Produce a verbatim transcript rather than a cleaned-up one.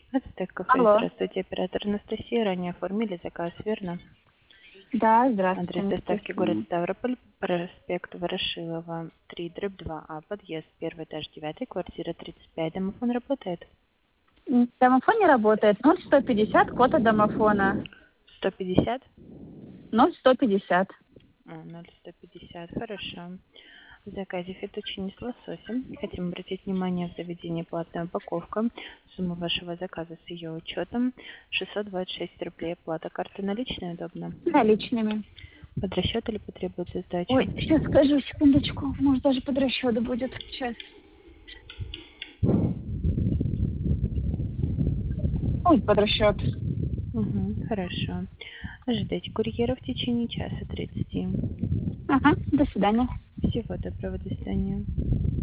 Ацтек кафе. Алло. Здравствуйте, оператор Анастасия. Ранее оформили заказ, верно? Да, Адрес здравствуйте, доставки город естественно. Ставрополь, проспект Ворошилова, три, дробь два А, подъезд, первый этаж, девятый, квартира тридцать пять. Домофон работает? М, Домофон не работает. Ноль сто пятьдесят кода домофона. сто пятьдесят? Ноль сто пятьдесят. А, ноль сто пятьдесят, хорошо. В заказе фетучини с лососем. Хотим обратить внимание в заведении платная упаковка. Сумма вашего заказа с ее учетом шестьсот двадцать шесть рублей. Оплата карты наличные удобно? Наличными. Под расчет или потребуется сдача? Ой, сейчас скажу, секундочку. Может, даже под расчет будет. Сейчас. Ой, под расчет. Угу, хорошо. Ожидайте курьера в течение часа тридцати. Ага, до свидания. Всего доброго, до свидания.